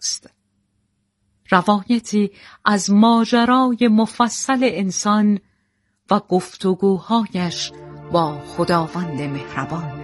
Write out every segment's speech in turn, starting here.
اوست. روایتی از ماجرای مفصل انسان و گفتگوهایش با خداوند مهربان.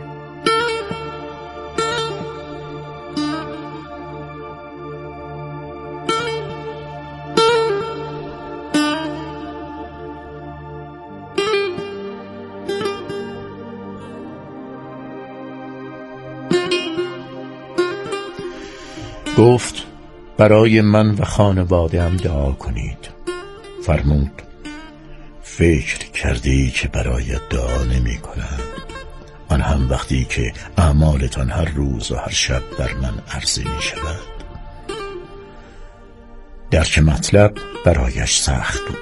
گفت برای من و خانواده‌ام دعا کنید. فرمود فکر کردی که برایت دعا نمی کنم، آن هم وقتی که اعمالتان هر روز و هر شب بر من عرضه می شود. درک مطلب برایش سخت بود.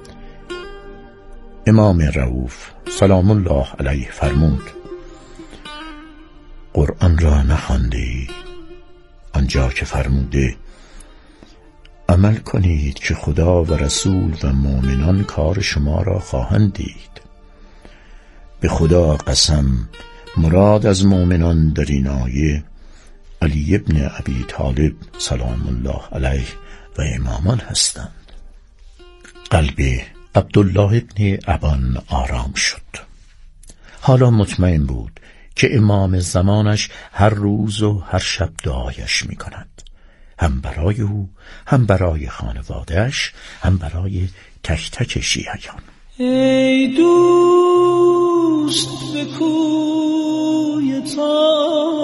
امام رؤوف سلام الله علیه فرمود قرآن را نخواندی؟ آنجا که فرموده عمل کنید که خدا و رسول و مؤمنان کار شما را خواهند دید. به خدا قسم مراد از مؤمنان در این آیه علی ابن ابی طالب سلام الله علیه و امامان هستند. قلب عبدالله ابن ابان آرام شد. حالا مطمئن بود که امام زمانش هر روز و هر شب دعایش می کند، هم برای او، هم برای خانوادهش، هم برای تک تک شیعیان. ای دوست به کوی تو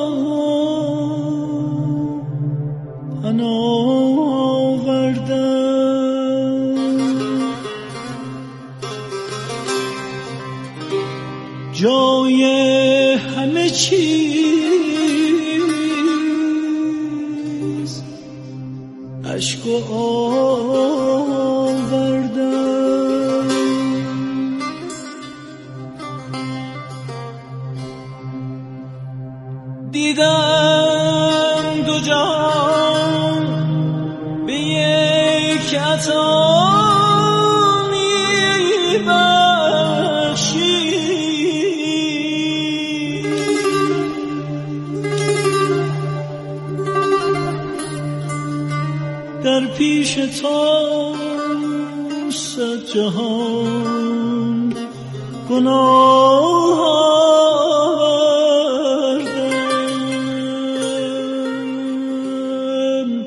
پناه آوردم، جای همه چیز اشک و آوردم، دیدم دو جهان به یک عطا در پیش تو صد جهان گناه آوردم.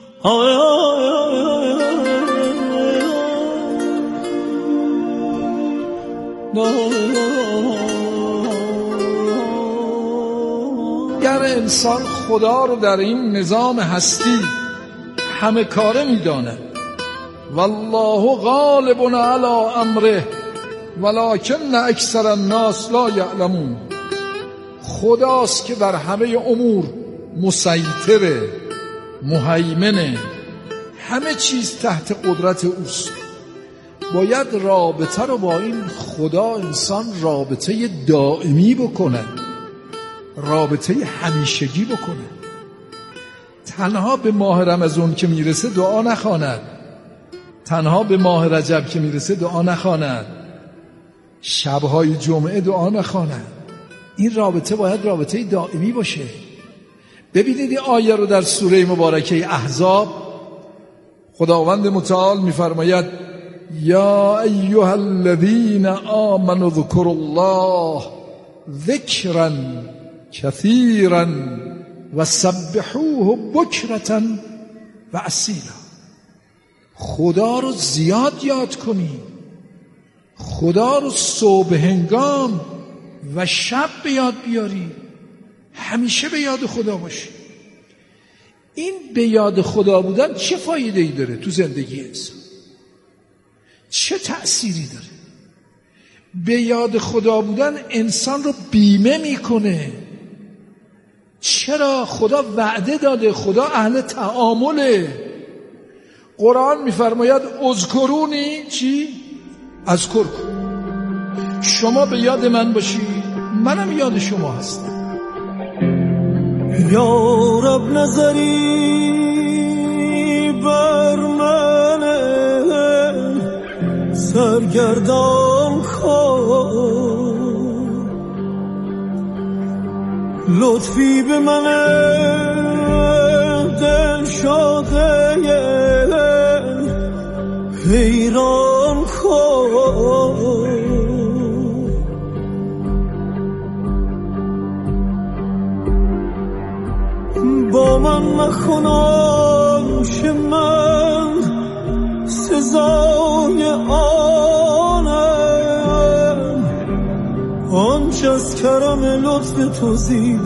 گر انسان خدا رو در این نظام هستی همه کاره می‌داند، والله غالب علی امره ولکن اکثر الناس لا یعلمون. خداست که در همه امور مسیطره، مهیمنه، همه چیز تحت قدرت اوست. باید رابطه رو با این خدا انسان رابطه دائمی بکنه، رابطه همیشگی بکنه. تنها به ماه رمضان که میرسه دعا نخواند، تنها به ماه رجب که میرسه دعا نخواند، شبهای جمعه دعا نخواند. این رابطه باید رابطه دائمی باشه. ببینید این آیه رو در سوره مبارکه احزاب خداوند متعال میفرماید یا ایها الذین آمنوا اذکروا الله ذکرا کثیرا و سبحوه بکرة و اصیلا. خدا رو زیاد یاد کنی، خدا رو صبح هنگام و شب به یاد بیاری، همیشه به یاد خدا باشی. این به یاد خدا بودن چه فایده ای داره تو زندگی انسان؟ چه تأثیری داره؟ به یاد خدا بودن انسان رو بیمه میکنه. چرا؟ خدا وعده داده، خدا اهل تعامله. قرآن میفرماید اذکرونی چی؟ اذکرکم. شما به یاد من باشی، منم یاد شما هستم. یا رب نظری بر من سرگردان کن، لطفی به من دل شد شده حیران کن. با من مکن آنچه من سزای آنم، آنچه از کرم لطف تو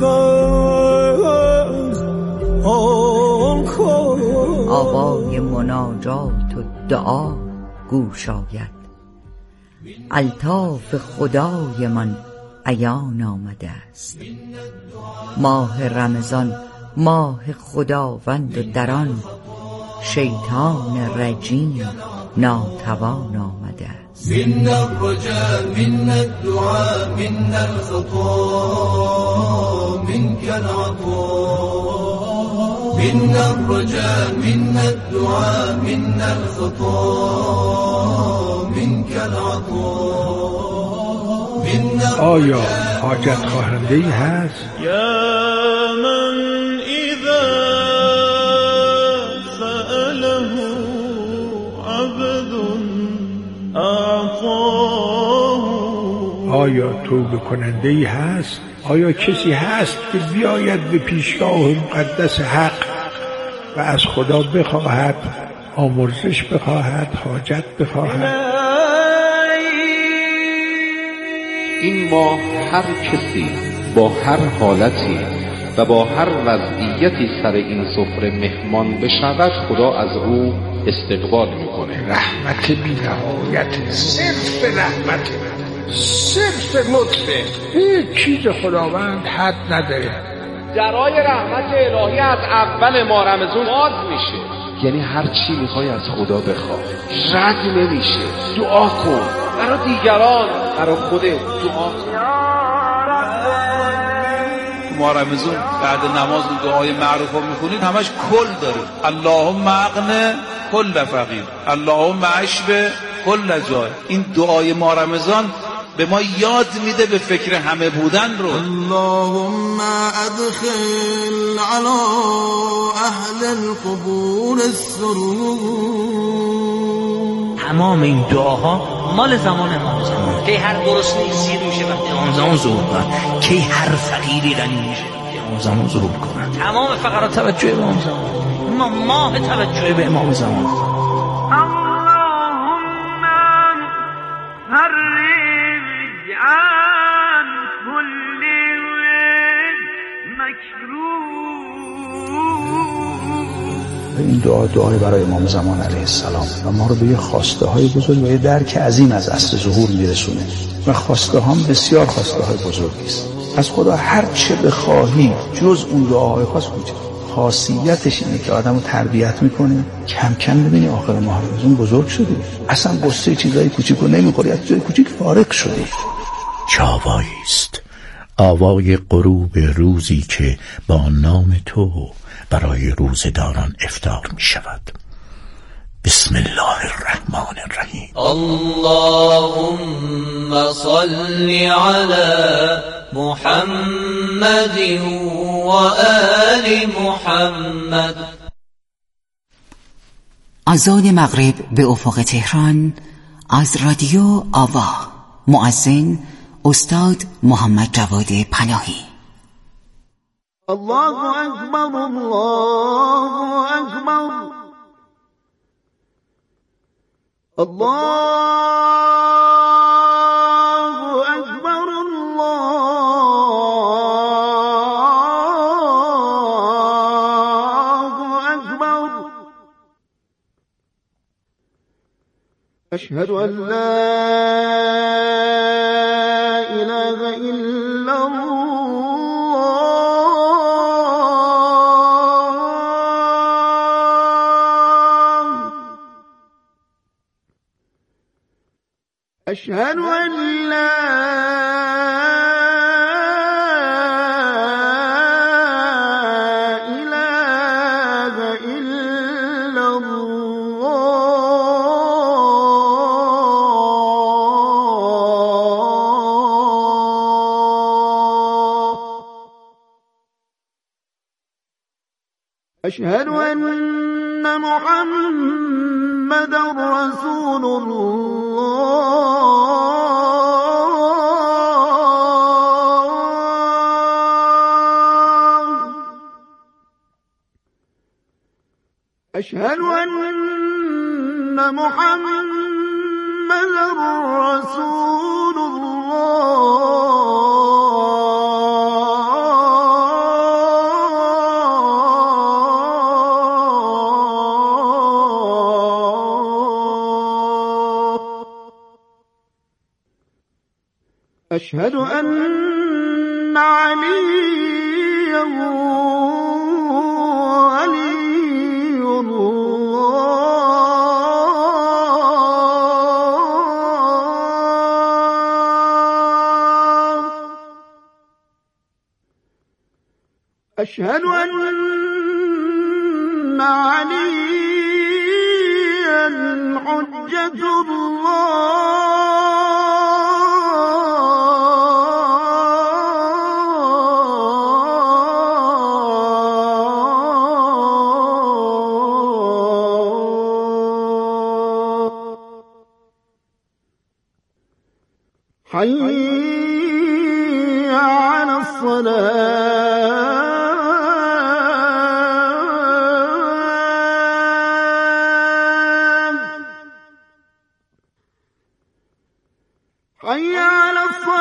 زیباست آن کن. آوای مناجات و دعا گوش آید، الطاف خدای من عیان آمده است. ماه رمضان ماه خداوند و در آن شیطان رجیم ناتوان آمده است. منا الرجاء منا الدعاء منا الخطا منك العطاء. منا الرجاء منا الدعاء منا الخطا منك العطاء. آیا حاجت خواهنده‌ای هست؟ یا من اذا سأله عبد اعطاه. آیا توبه کننده‌ای هست؟ آیا کسی هست که بیاید به پیشگاه مقدس حق و از خدا بخواهد، آمرزش بخواهد، حاجت بخواهد؟ این ماه هر کسی با هر حالتی و با هر وضعیتی سر این سفره مهمان بشود، خدا از او استقبال میکنه. رحمت بی‌نهایت، صرف رحمت، صرف لطفه، هیچ چیز خداوند حد نداره. درای رحمت الهی از اول ماه رمضان باز میشه، یعنی هر چی میخوای از خدا بخواه رد نمیشه. دعا کن برای دیگران، برای خودت دعا کن. ماه رمضان بعد نماز دعای معروف ها میخونید همش کل داره. اللهم اغن کل فقیر، اللهم اشبع کل جای. این دعای ماه رمضان به ما یاد میده به فکر همه بودن رو. اللهم ادخل على اهل القبور السرور. تمام این دعاها مال زمان امام زمان، که هر گرسنه‌ای سیر میشه وقتی امام زمان ظهور کنه، که هر فقیری غنی میشه امام زمان ظهور کنه. تمام فقرا توجه به امام زمان، ماه توجه به امام زمان. اللهم فرج عن كل مكروه. این دعای برای امام زمان علیه السلام و ما رو به یه خواسته های بزرگ و یه درک عظیم از عصر ظهور میرسونه و خواسته هم بسیار خواسته های بزرگی است. از خدا هر چه بخواهی جز اون دعاهای خاص کوچه. خاصیتش اینه که آدمو تربیت میکنه، کم کم ببینی آخر ماه رمضان بزرگ شدی، اصلا قصه چیزای کوچیکو نمیخوری، از چیزای کوچیک فارغ شدی. چه آوایی است؟ آوای غروب روزی که با نام تو برای روزداران افطار می شود. بسم الله الرحمن الرحیم. اللهم صل على محمد و آل محمد. اذان مغرب به افق تهران از رادیو آوا. مؤذن استاد محمد جواد پناهی. الله اکبر الله اکبر الله اکبر الله اکبر. اشهد ان لا اله الا أشهد أن لا إله إلا الله. أشهد أن محمدا رسول الله. أشهد أن محمدا رسول الله. أشهد أن عليا ولي الله. أشهد أن عليا حجة الله. حي على الصلاة. حي على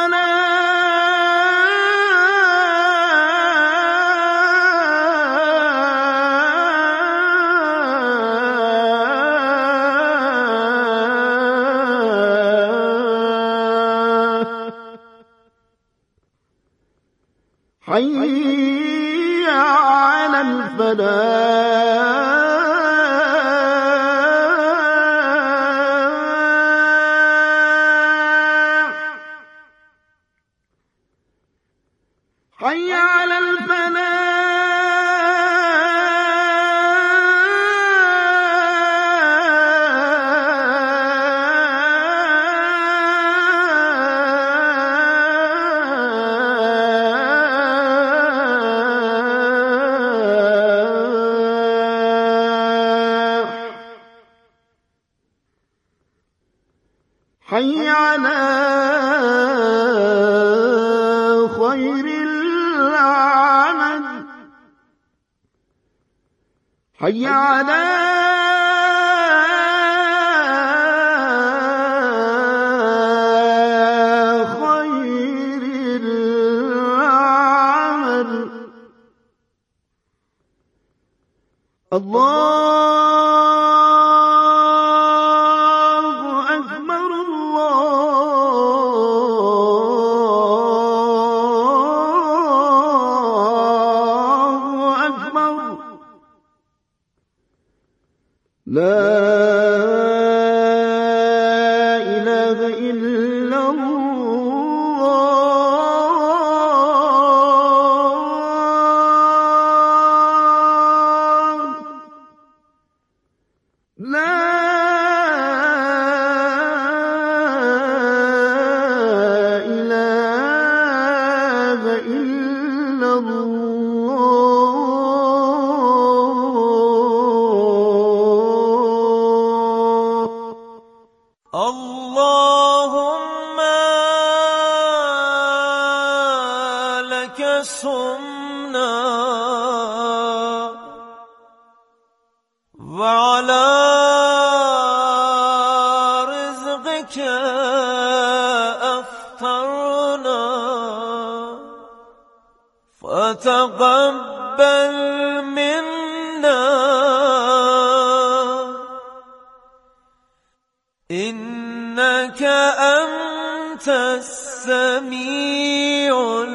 حي على الفلاح. حي على حي على خير العمل. حي على خير العمل. الله أكبر. الله أكبر. لا إله إلا الله. لا إله إلا الله. اللهم لك صمنا وعلى رزقك أفطرنا فتقبل منا إنك أنت السميع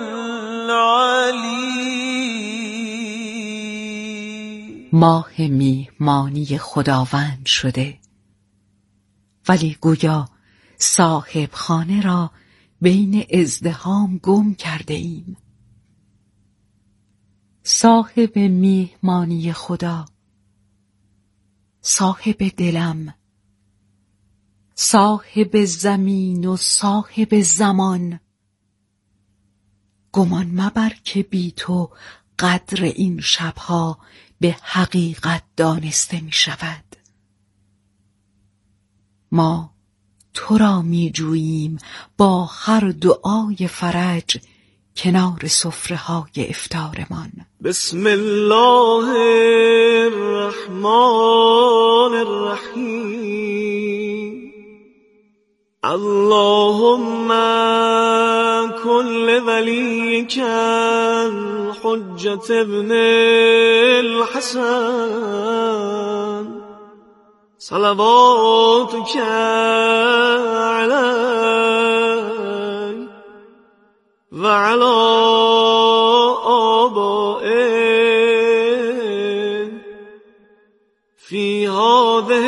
العليم. ماه میهمانی خداوند شده، ولی گویا صاحب خانه را بین ازدحام گم کرده ایم. صاحب میهمانی خدا، صاحب دلم، صاحب زمین و صاحب زمان، گمان مبر که بی تو قدر این شبها به حقیقت دانسته می شود. ما تو را می جوییم با هر دعای فرج کنار سفره‌های افطارمان. بسم الله الرحمن الرحیم. اللهم کن لولیک الحجة ابن الحسن صلواتک علیه و علی آبائه فی هذه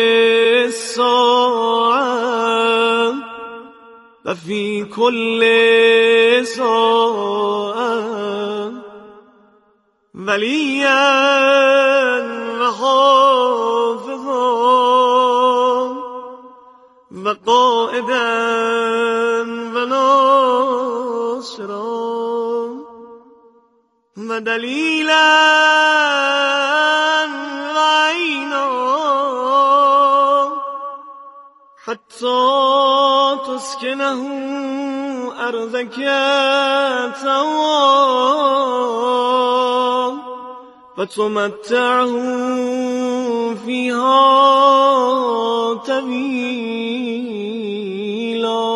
الساعة و فی کل ساعة ولیا و حافظا و قائدا و ناصرا و دلیلا و عینا حتی تسکنه ارضک طوعا و تمتعه فیها طویلا.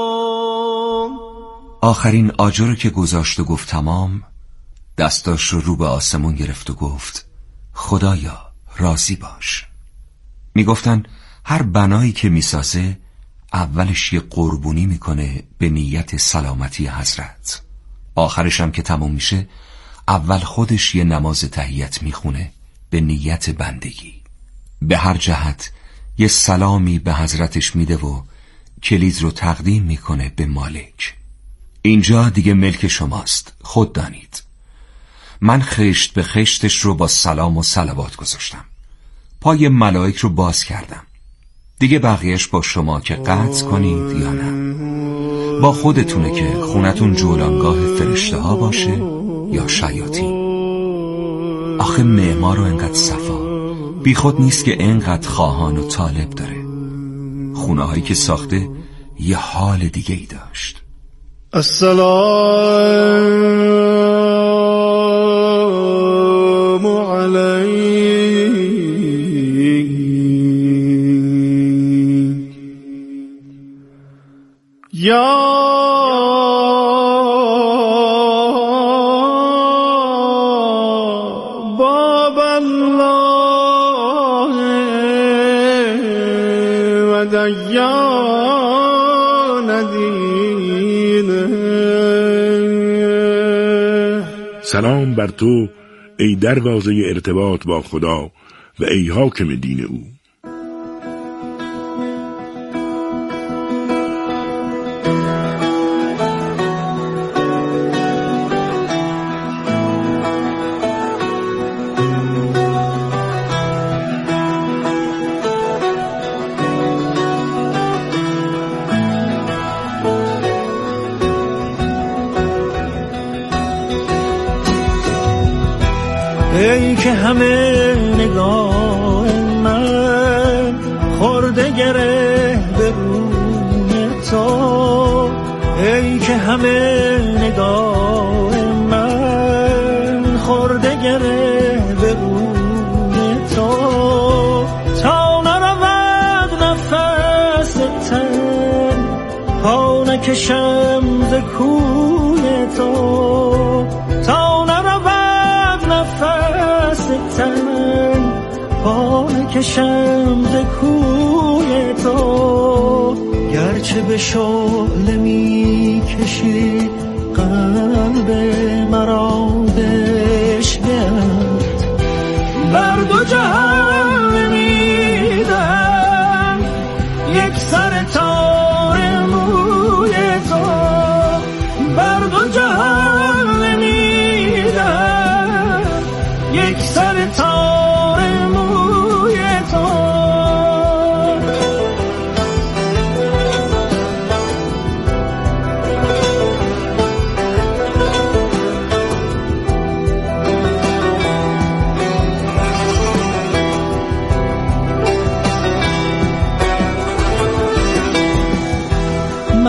آخرین آجر که گذاشت و گفت تمام، دستاش رو به آسمون گرفت و گفت خدایا راضی باش. میگفتن هر بنایی که میسازه اولش یه قربونی میکنه به نیت سلامتی حضرت، آخرش هم که تموم میشه اول خودش یه نماز تحیت میخونه به نیت بندگی. به هر جهت یه سلامی به حضرتش میده و کلید رو تقدیم میکنه به مالک. اینجا دیگه ملک شماست، خود دانید. من خشت به خشتش رو با سلام و صلوات گذاشتم، پای ملائک رو باز کردم. دیگه بقیهش با شما که قطع کنید یا نه. با خودتونه که خونتون جولانگاه فرشته ها باشه یا شیاطین. آخه معمار و انقدر صفا بی خود نیست که انقدر خواهان و طالب داره. خونه هایی که ساخته یه حال دیگه ای داشت. السلام علیک یا باب الله و دیان دینه. سلام بر تو ای دروازه ارتباط با خدا و ای حاکم دین او. ای که همه نگاه من خورده گره به روی تو، ای که همه نگاه من خورده گره به روی تو، تا نرود نفس تن پا نکشم ز کوی تو، تا نرود نفس تن پا نکشم ز کوی تو، گرچه به شعله می کشی قلب مرا بشکند، بر دو جهان نمیدم یک سر تار موی تو، بر دو جهان نمیدم یک سر تار موی تو.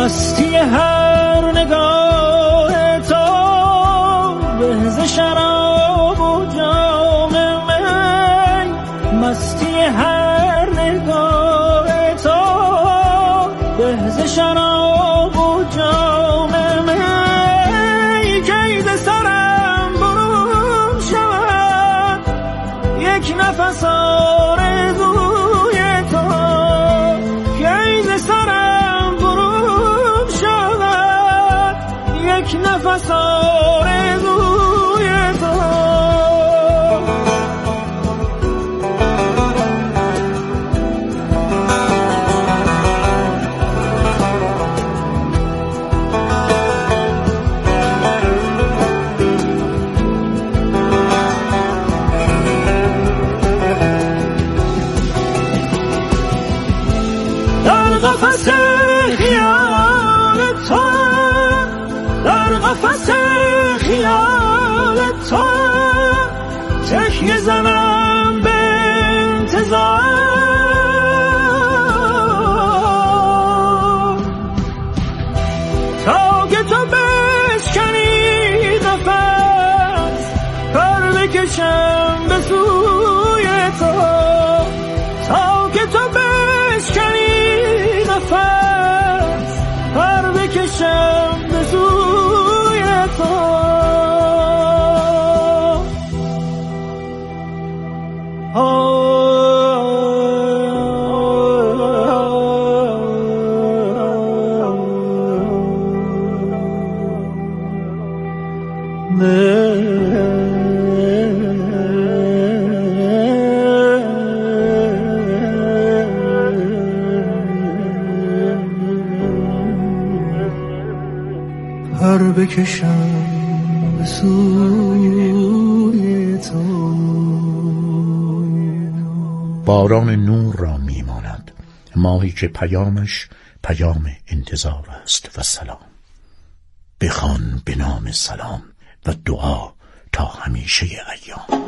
مستی هر نگاه تو بهز شراب و جام می، مستی هر نگاه تو بهز شراب و جام می، کید سرم برون شود یک نفس آرزوی تو، کید سرم برون شود یک نفس آرزوی تو. قفس خیال تو، در قفس خیال تو تکیه زنم به انتظار، تا که تو بشکنی قفس پر بکشم به سوی تو، تا که تو بشکنی نفس پر بکشم به سوی تو. پر بکشم به سوی تو. باران نور را میماند، ماهی که پیامش پیام انتظار است و سلام. بخوان به نام سلام و دعا تا همیشه ایام.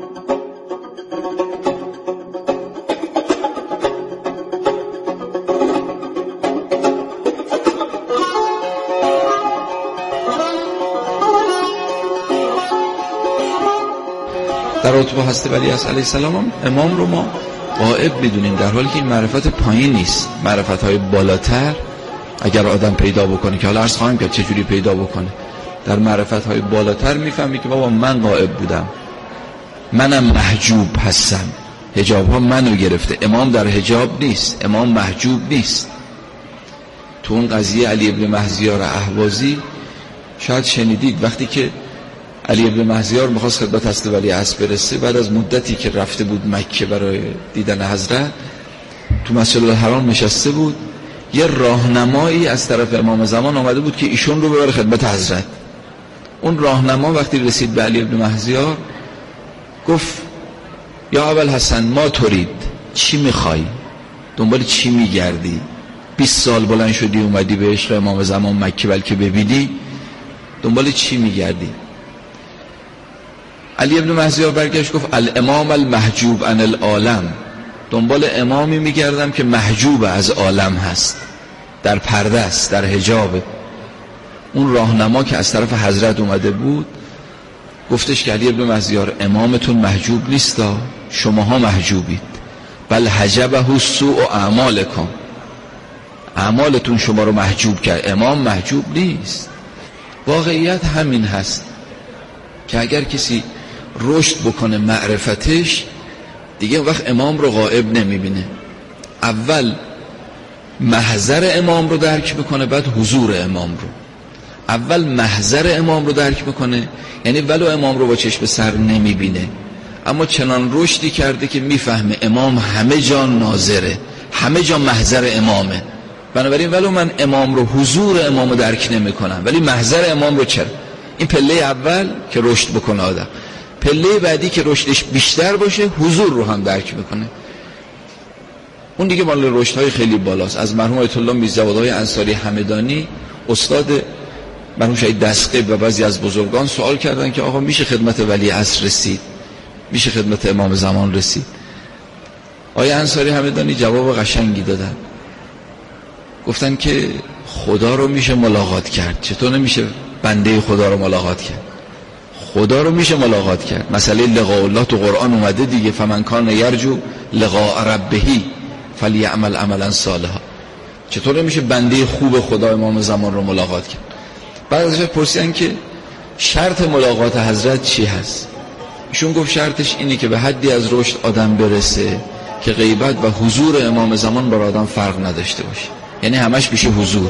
در رتبه هستی ولی از علیه السلام امام رو ما غائب میدونیم، در حالی که این معرفت پایین نیست. معرفت های بالاتر اگر آدم پیدا بکنه، که حالا عرض خواهیم کرد چجوری پیدا بکنه، در معرفت های بالاتر میفهمی که بابا من غائب بودم، منم محجوب هستم، حجاب ها منو گرفته. امام در حجاب نیست، امام محجوب نیست. تو اون قضیه علی ابن مهزیار اهوازی شاید شنیدید، وقتی که علی ابن مهزیار میخواست خدمت حضرت ولی عصر برسه، بعد از مدتی که رفته بود مکه برای دیدن حضرت، تو مسجد الحرام نشسته بود، یه راهنمایی از طرف امام زمان آمده بود که ایشون رو ببره خدمت حضرت. اون راهنما وقتی رسید به علی ابن مهزیار گفت یا ابوالحسن ما ترید، چی میخوای؟ دنبال چی میگردی؟ 20 سال بلند شدی اومدی به عشق امام زمان مکه، بلکه ببینی، دنبال چی میگردی؟ علی ابن مهزیار برگشت گفت الامام المحجوب عن العالم، دنبال امامی میگردم که محجوب از عالم هست، در پرده است، در حجابه. اون راهنما که از طرف حضرت اومده بود گفتش که علی ابن مهزیار امامتون محجوب نیستا، شماها محجوبید، بل حجبه سوء اعمالکم، اعمالتون شما رو محجوب کرد، امام محجوب نیست. واقعیت همین هست که اگر کسی رشد بکنه معرفتش، دیگه وقت امام رو غائب نمیبینه. اول محضر امام رو درک بکنه، بعد حضور امام رو. اول محضر امام رو درک بکنه، یعنی ولو امام رو با چشم سر نمیبینه، اما چنان رشدی کرده که میفهمه امام همه جا ناظره، همه جا محضر امامه. بنابراین ولو من امام رو، حضور امام رو درک نمی کنم، ولی محضر امام رو چرا؟ این پله اول که رشد بکنه آدم. پله بعدی که رشدش بیشتر باشه، حضور رو هم درک میکنه. اون دیگه مال رشدهای خیلی بالاست. از مرحوم آیت الله میرزاوادهای انصاری همدانی، استاد مرحوم شهید دستقیب و بعضی از بزرگان سوال کردن که آقا میشه خدمت ولی عصر رسید؟ میشه خدمت امام زمان رسید؟ آقای انصاری همدانی جواب قشنگی دادن. گفتن که خدا رو میشه ملاقات کرد، چطور نمیشه بنده خدا رو ملاقات کرد؟ خدا رو میشه ملاقات کرد. مسئله لقاء الله تو قرآن اومده دیگه، فمن کان یرجو لقاء ربه فلیعمل عملا صالحا. چطور نمیشه بنده خوب خدا امام زمان رو ملاقات کرد؟ بعد ازش پرسیدن که شرط ملاقات حضرت چی هست؟ ایشون گفت شرطش اینه که به حدی از رشد آدم برسه که غیبت و حضور امام زمان برای آدم فرق نداشته باشه، یعنی همش بشه حضور.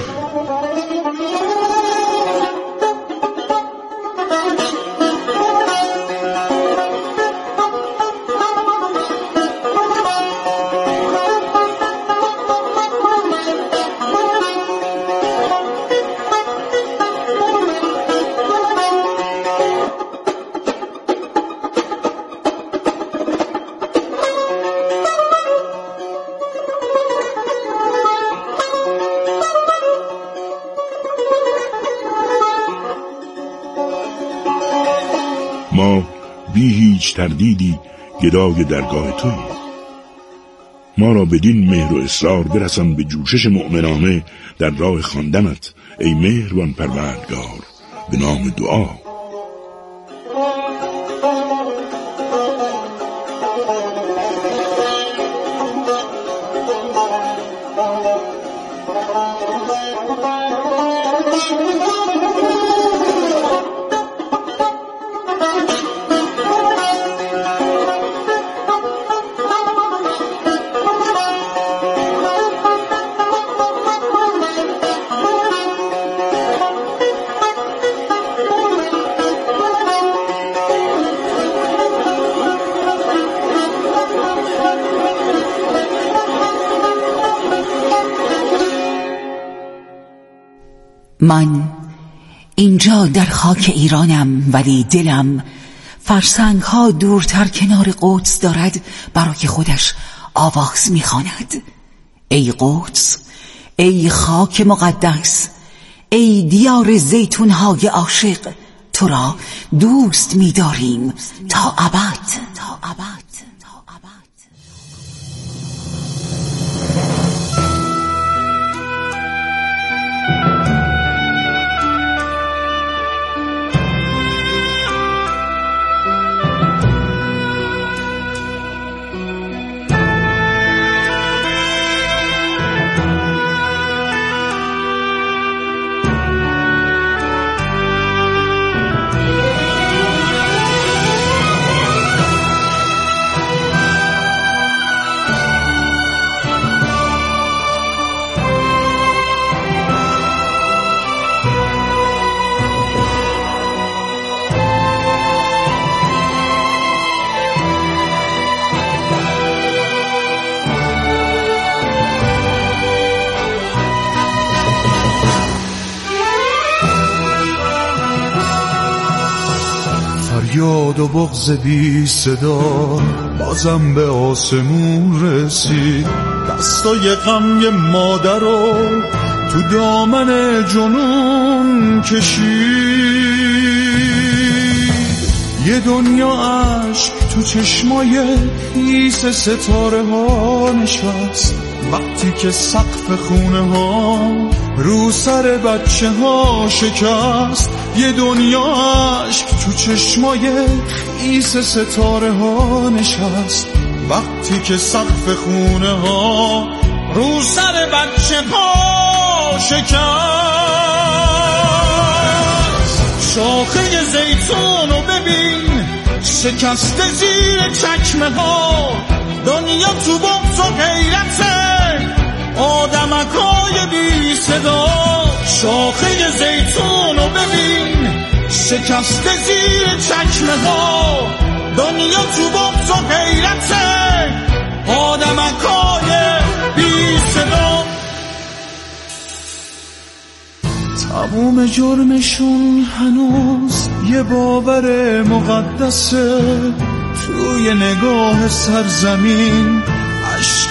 ما بی هیچ تردیدی گدای درگاه توییم. ما را بدین مهر و اصرار برسان به جوشش مؤمنانه در راه خواندنت ای مهربان پروردگار، به نام دعا. من اینجا در خاک ایرانم، ولی دلم فرسنگ ها دورتر کنار قدس دارد برای خودش آواز میخواند. ای قدس، ای خاک مقدس، ای دیار زیتون های عاشق، تو را دوست می‌داریم تا ابد. یاد و بغض بی صدا بازم به آسمون رسید، دستای غم یه مادر رو تو دامن جنون کشید. یه دنیا عشق تو چشمای خیس ستاره ها نشست، وقتی که سقف خونه ها رو سر بچه ها شکست. یه دنیا عشق تو چشمای خیس ستاره ها نشست، وقتی که سقف خونه ها رو سر بچه ها شکست. شاخه زیتون رو ببین شکسته زیر چکمه ها، دنیا تو بغض و غیرته آدمکای بی صدا. شاخه زیتون رو ببین شکسته زیر چکمه ها، دنیا تو بغض و غیرته آدمکای بی صدا. تموم جرمشون هنوز یه باور مقدسه، توی نگاه سرزمین عشق